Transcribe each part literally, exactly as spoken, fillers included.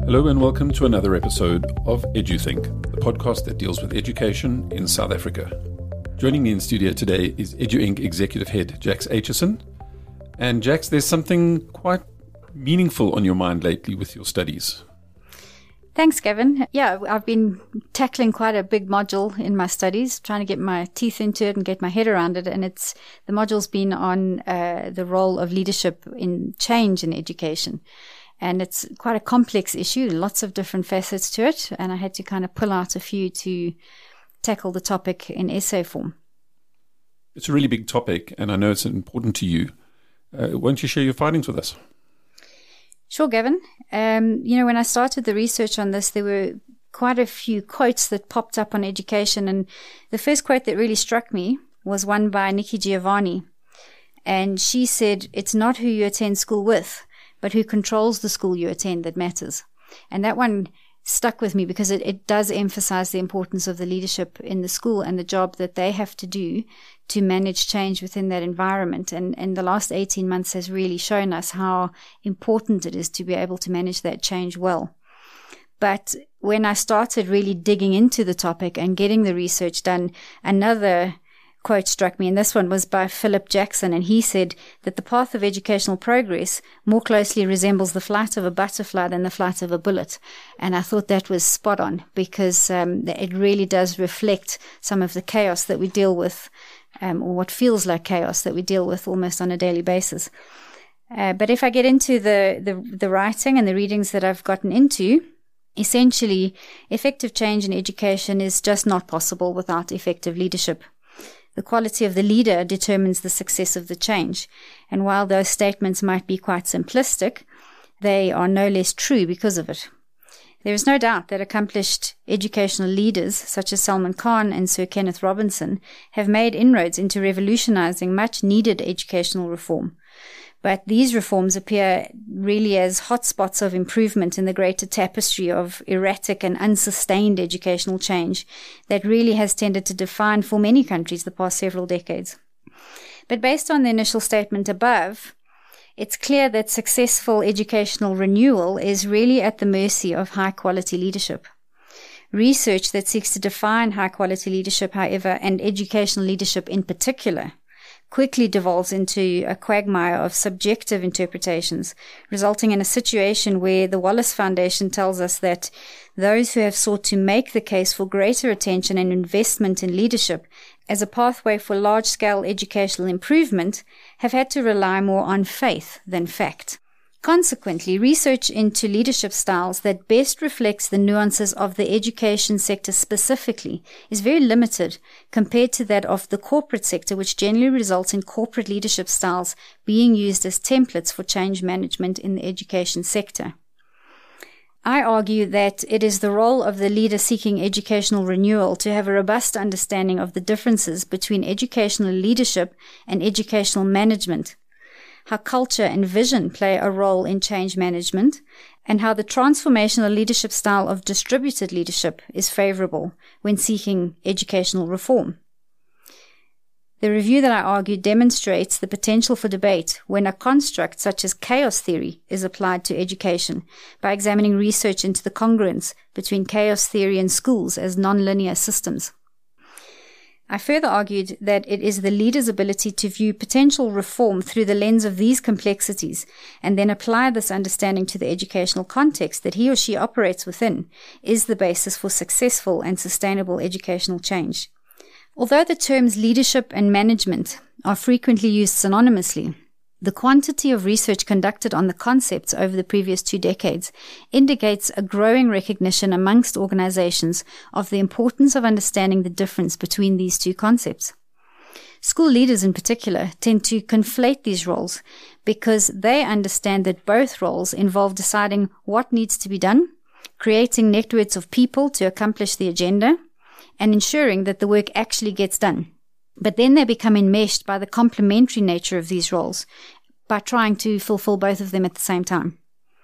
Hello and welcome to another episode of EduThink, the podcast that deals with education in South Africa. Joining me in studio today is EduInc Executive Head Jax Aitchison. And Jax, there's something quite meaningful on your mind lately with your studies. Thanks, Gavin. Yeah, I've been tackling quite a big module in my studies, trying to get my teeth into it and get my head around it. And it's the module's been on uh, the role of leadership in change in education. And it's quite a complex issue, lots of different facets to it. And I had to kind of pull out a few to tackle the topic in essay form. It's a really big topic, and I know it's important to you. Uh, why don't you share your findings with us? Sure, Gavin. Um, you know, when I started the research on this, there were quite a few quotes that popped up on education. And the first quote that really struck me was one by Nikki Giovanni. And she said, "It's not who you attend school with, but who controls the school you attend that matters." And that one stuck with me because it, it does emphasize the importance of the leadership in the school and the job that they have to do to manage change within that environment. And, and the last eighteen months has really shown us how important it is to be able to manage that change well. But when I started really digging into the topic and getting the research done, another quote struck me, and this one was by Philip Jackson, and he said that the path of educational progress more closely resembles the flight of a butterfly than the flight of a bullet. And I thought that was spot on because um, it really does reflect some of the chaos that we deal with, um, or what feels like chaos that we deal with almost on a daily basis. Uh, but if I get into the, the, the writing and the readings that I've gotten into, essentially, effective change in education is just not possible without effective leadership. The quality of the leader determines the success of the change. And while those statements might be quite simplistic, they are no less true because of it. There is no doubt that accomplished educational leaders such as Salman Khan and Sir Kenneth Robinson have made inroads into revolutionizing much needed educational reform. But these reforms appear really as hotspots of improvement in the greater tapestry of erratic and unsustained educational change that really has tended to define for many countries the past several decades. But based on the initial statement above, it's clear that successful educational renewal is really at the mercy of high-quality leadership. Research that seeks to define high-quality leadership, however, and educational leadership in particular, quickly devolves into a quagmire of subjective interpretations, resulting in a situation where the Wallace Foundation tells us that those who have sought to make the case for greater attention and investment in leadership as a pathway for large-scale educational improvement have had to rely more on faith than fact. Consequently, research into leadership styles that best reflects the nuances of the education sector specifically is very limited compared to that of the corporate sector, which generally results in corporate leadership styles being used as templates for change management in the education sector. I argue that it is the role of the leader seeking educational renewal to have a robust understanding of the differences between educational leadership and educational management, how culture and vision play a role in change management, and how the transformational leadership style of distributed leadership is favorable when seeking educational reform. The review that I argued demonstrates the potential for debate when a construct such as chaos theory is applied to education by examining research into the congruence between chaos theory and schools as nonlinear systems. I further argued that it is the leader's ability to view potential reform through the lens of these complexities and then apply this understanding to the educational context that he or she operates within is the basis for successful and sustainable educational change. Although the terms leadership and management are frequently used synonymously, the quantity of research conducted on the concepts over the previous two decades indicates a growing recognition amongst organizations of the importance of understanding the difference between these two concepts. School leaders in particular tend to conflate these roles because they understand that both roles involve deciding what needs to be done, creating networks of people to accomplish the agenda, and ensuring that the work actually gets done. But then they become enmeshed by the complementary nature of these roles by trying to fulfill both of them at the same time.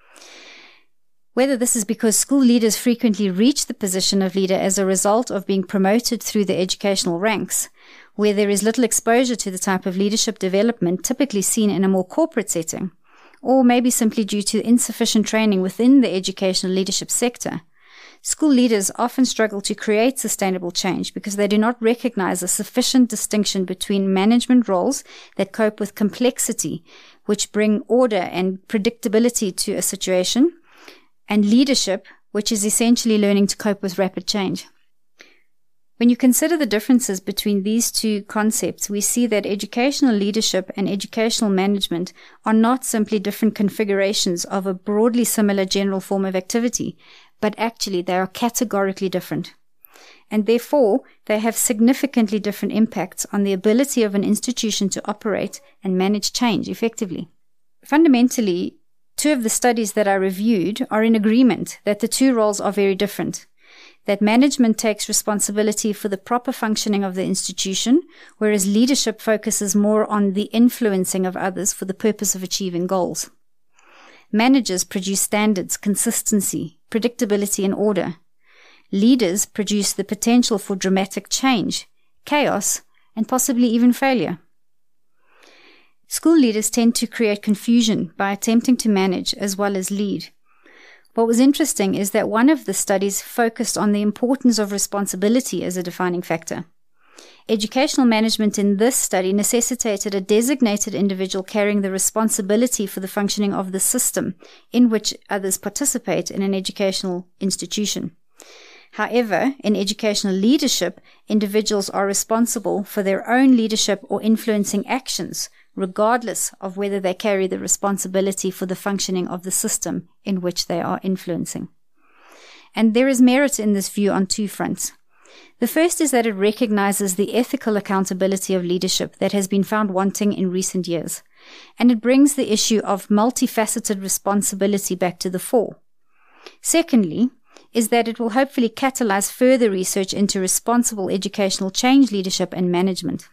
Whether this is because school leaders frequently reach the position of leader as a result of being promoted through the educational ranks, where there is little exposure to the type of leadership development typically seen in a more corporate setting, or maybe simply due to insufficient training within the educational leadership sector, school leaders often struggle to create sustainable change because they do not recognize a sufficient distinction between management roles that cope with complexity, which bring order and predictability to a situation, and leadership, which is essentially learning to cope with rapid change. When you consider the differences between these two concepts, we see that educational leadership and educational management are not simply different configurations of a broadly similar general form of activity, but actually they are categorically different. And therefore, they have significantly different impacts on the ability of an institution to operate and manage change effectively. Fundamentally, two of the studies that I reviewed are in agreement that the two roles are very different, that management takes responsibility for the proper functioning of the institution, whereas leadership focuses more on the influencing of others for the purpose of achieving goals. Managers produce standards, consistency, predictability, and order. Leaders produce the potential for dramatic change, chaos, and possibly even failure. School leaders tend to create confusion by attempting to manage as well as lead. What was interesting is that one of the studies focused on the importance of responsibility as a defining factor. Educational management in this study necessitated a designated individual carrying the responsibility for the functioning of the system in which others participate in an educational institution. However, in educational leadership, individuals are responsible for their own leadership or influencing actions, regardless of whether they carry the responsibility for the functioning of the system in which they are influencing. And there is merit in this view on two fronts. The first is that it recognizes the ethical accountability of leadership that has been found wanting in recent years, and it brings the issue of multifaceted responsibility back to the fore. Secondly, is that it will hopefully catalyze further research into responsible educational change leadership and management.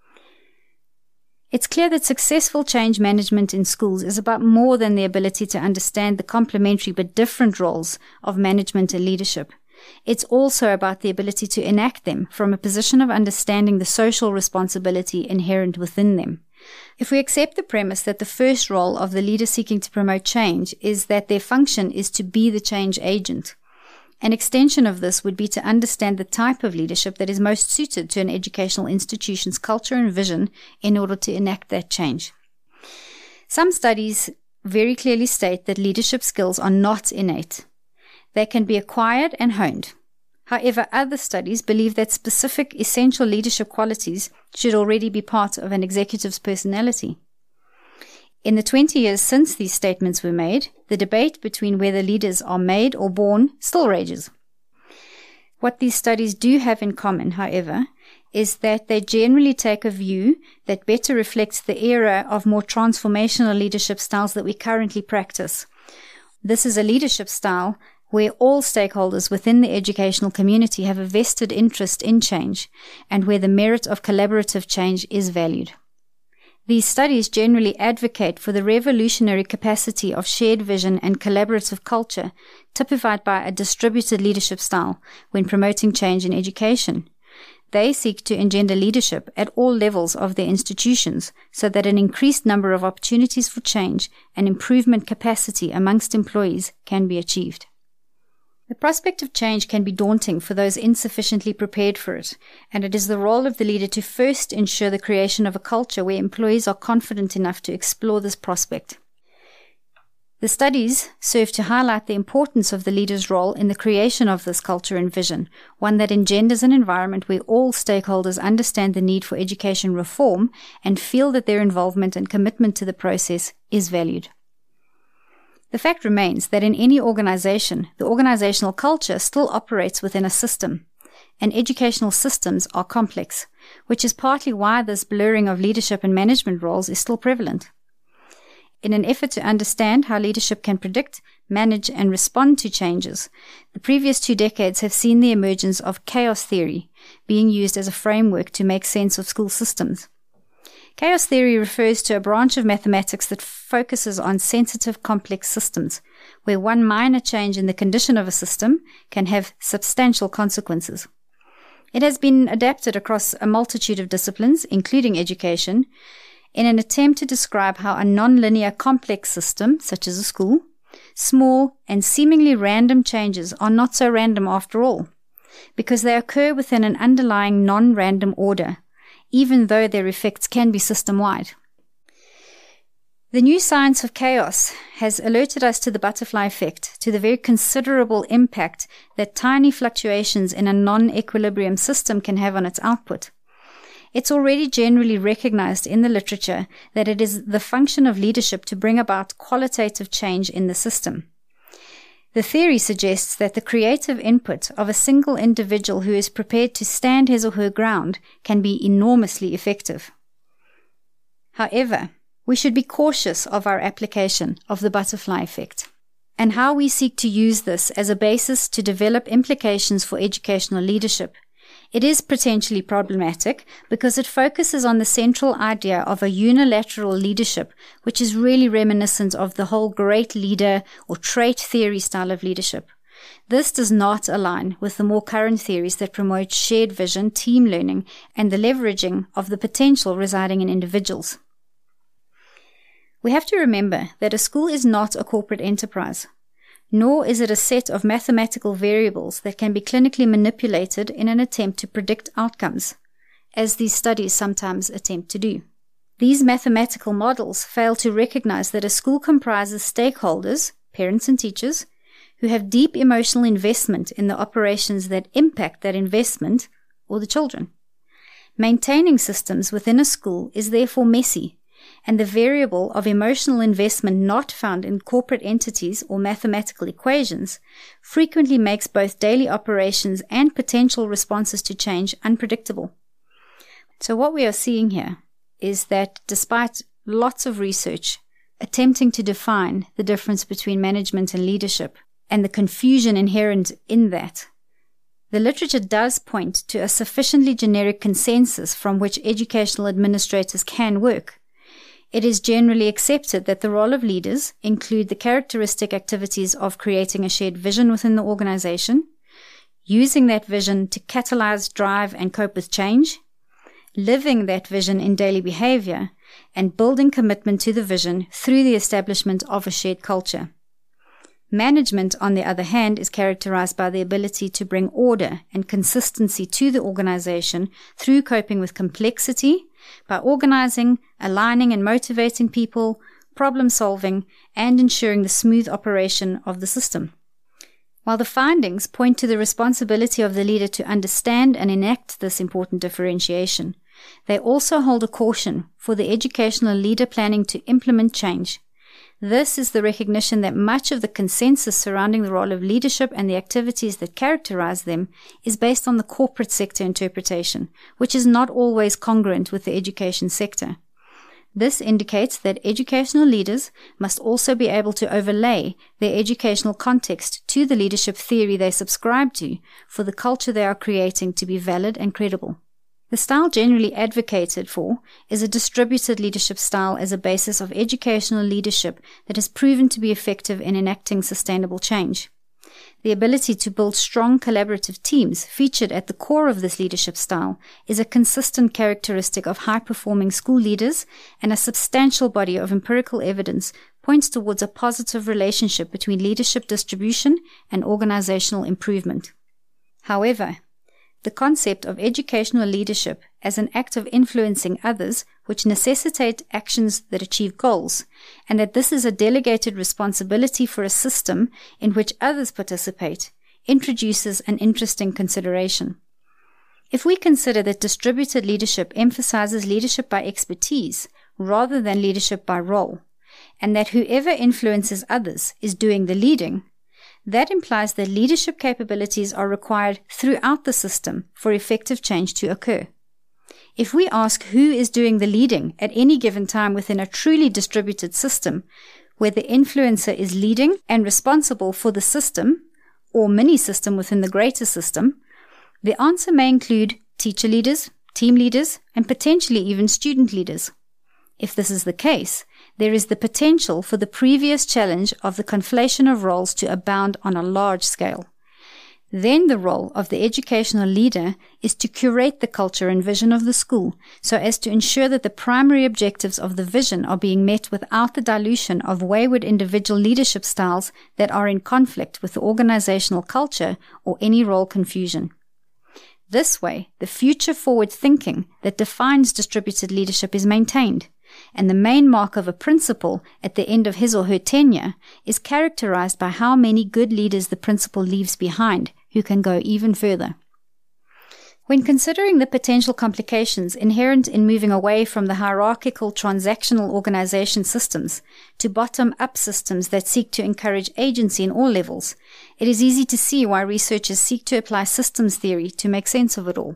It's clear that successful change management in schools is about more than the ability to understand the complementary but different roles of management and leadership. It's also about the ability to enact them from a position of understanding the social responsibility inherent within them. If we accept the premise that the first role of the leader seeking to promote change is that their function is to be the change agent, an extension of this would be to understand the type of leadership that is most suited to an educational institution's culture and vision in order to enact that change. Some studies very clearly state that leadership skills are not innate. They can be acquired and honed. However, other studies believe that specific essential leadership qualities should already be part of an executive's personality. In the twenty years since these statements were made, the debate between whether leaders are made or born still rages. What these studies do have in common, however, is that they generally take a view that better reflects the era of more transformational leadership styles that we currently practice. This is a leadership style where all stakeholders within the educational community have a vested interest in change and where the merit of collaborative change is valued. These studies generally advocate for the revolutionary capacity of shared vision and collaborative culture typified by a distributed leadership style when promoting change in education. They seek to engender leadership at all levels of their institutions so that an increased number of opportunities for change and improvement capacity amongst employees can be achieved. The prospect of change can be daunting for those insufficiently prepared for it, and it is the role of the leader to first ensure the creation of a culture where employees are confident enough to explore this prospect. The studies serve to highlight the importance of the leader's role in the creation of this culture and vision, one that engenders an environment where all stakeholders understand the need for education reform and feel that their involvement and commitment to the process is valued. The fact remains that in any organization, the organizational culture still operates within a system, and educational systems are complex, which is partly why this blurring of leadership and management roles is still prevalent. In an effort to understand how leadership can predict, manage, and respond to changes, the previous two decades have seen the emergence of chaos theory being used as a framework to make sense of school systems. Chaos theory refers to a branch of mathematics that focuses on sensitive, complex systems, where one minor change in the condition of a system can have substantial consequences. It has been adapted across a multitude of disciplines, including education, in an attempt to describe how a non-linear complex system, such as a school, small and seemingly random changes are not so random after all, because they occur within an underlying non-random order, even though their effects can be system-wide. The new science of chaos has alerted us to the butterfly effect, to the very considerable impact that tiny fluctuations in a non-equilibrium system can have on its output. It's already generally recognized in the literature that it is the function of leadership to bring about qualitative change in the system. The theory suggests that the creative input of a single individual who is prepared to stand his or her ground can be enormously effective. However, we should be cautious of our application of the butterfly effect and how we seek to use this as a basis to develop implications for educational leadership. It is potentially problematic because it focuses on the central idea of a unilateral leadership, which is really reminiscent of the whole great leader or trait theory style of leadership. This does not align with the more current theories that promote shared vision, team learning, and the leveraging of the potential residing in individuals. We have to remember that a school is not a corporate enterprise, nor is it a set of mathematical variables that can be clinically manipulated in an attempt to predict outcomes, as these studies sometimes attempt to do. These mathematical models fail to recognize that a school comprises stakeholders, parents and teachers, who have deep emotional investment in the operations that impact that investment or the children. Maintaining systems within a school is therefore messy, and the variable of emotional investment not found in corporate entities or mathematical equations frequently makes both daily operations and potential responses to change unpredictable. So what we are seeing here is that despite lots of research attempting to define the difference between management and leadership and the confusion inherent in that, the literature does point to a sufficiently generic consensus from which educational administrators can work. It is generally accepted that the role of leaders include the characteristic activities of creating a shared vision within the organization, using that vision to catalyze, drive, and cope with change, living that vision in daily behavior, and building commitment to the vision through the establishment of a shared culture. Management, on the other hand, is characterized by the ability to bring order and consistency to the organization through coping with complexity, by organizing, aligning and motivating people, problem solving, and ensuring the smooth operation of the system. While the findings point to the responsibility of the leader to understand and enact this important differentiation, they also hold a caution for the educational leader planning to implement change. This is the recognition that much of the consensus surrounding the role of leadership and the activities that characterize them is based on the corporate sector interpretation, which is not always congruent with the education sector. This indicates that educational leaders must also be able to overlay their educational context to the leadership theory they subscribe to for the culture they are creating to be valid and credible. The style generally advocated for is a distributed leadership style as a basis of educational leadership that has proven to be effective in enacting sustainable change. The ability to build strong collaborative teams featured at the core of this leadership style is a consistent characteristic of high-performing school leaders, and a substantial body of empirical evidence points towards a positive relationship between leadership distribution and organizational improvement. However, the concept of educational leadership as an act of influencing others which necessitate actions that achieve goals, and that this is a delegated responsibility for a system in which others participate, introduces an interesting consideration. If we consider that distributed leadership emphasizes leadership by expertise rather than leadership by role, and that whoever influences others is doing the leading, that implies that leadership capabilities are required throughout the system for effective change to occur. If we ask who is doing the leading at any given time within a truly distributed system, where the influencer is leading and responsible for the system, or mini-system within the greater system, the answer may include teacher leaders, team leaders, and potentially even student leaders. If this is the case, there is the potential for the previous challenge of the conflation of roles to abound on a large scale. Then the role of the educational leader is to curate the culture and vision of the school so as to ensure that the primary objectives of the vision are being met without the dilution of wayward individual leadership styles that are in conflict with the organizational culture or any role confusion. This way, the future-forward thinking that defines distributed leadership is maintained, and the main mark of a principal at the end of his or her tenure is characterized by how many good leaders the principal leaves behind, who can go even further. When considering the potential complications inherent in moving away from the hierarchical transactional organization systems to bottom-up systems that seek to encourage agency in all levels, it is easy to see why researchers seek to apply systems theory to make sense of it all.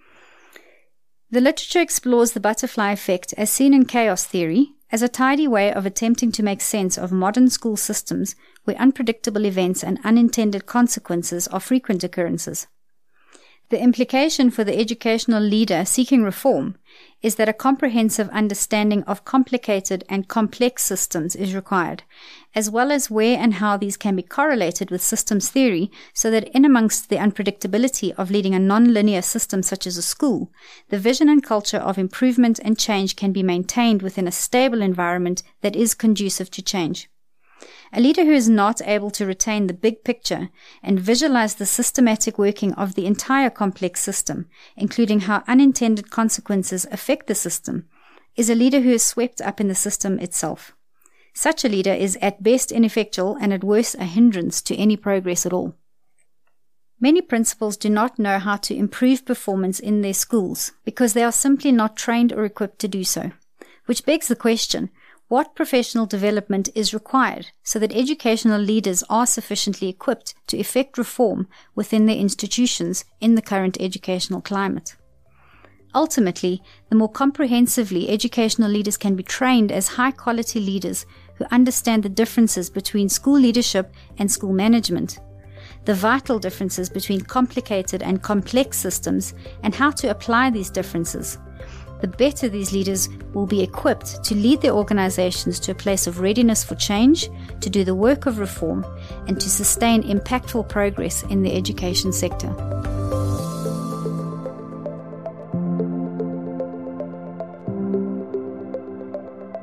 The literature explores the butterfly effect as seen in chaos theory as a tidy way of attempting to make sense of modern school systems where unpredictable events and unintended consequences are frequent occurrences. The implication for the educational leader seeking reform is that a comprehensive understanding of complicated and complex systems is required, as well as where and how these can be correlated with systems theory so that in amongst the unpredictability of leading a non-linear system such as a school, the vision and culture of improvement and change can be maintained within a stable environment that is conducive to change. A leader who is not able to retain the big picture and visualize the systematic working of the entire complex system, including how unintended consequences affect the system, is a leader who is swept up in the system itself. Such a leader is at best ineffectual and at worst a hindrance to any progress at all. Many principals do not know how to improve performance in their schools because they are simply not trained or equipped to do so, which begs the question, what professional development is required so that educational leaders are sufficiently equipped to effect reform within their institutions in the current educational climate? Ultimately, the more comprehensively educational leaders can be trained as high-quality leaders who understand the differences between school leadership and school management, the vital differences between complicated and complex systems, and how to apply these differences, the better these leaders will be equipped to lead their organizations to a place of readiness for change, to do the work of reform, and to sustain impactful progress in the education sector.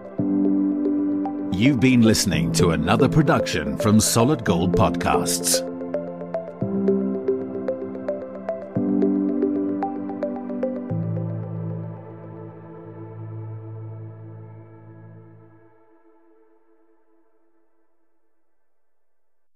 You've been listening to another production from Solid Gold Podcasts.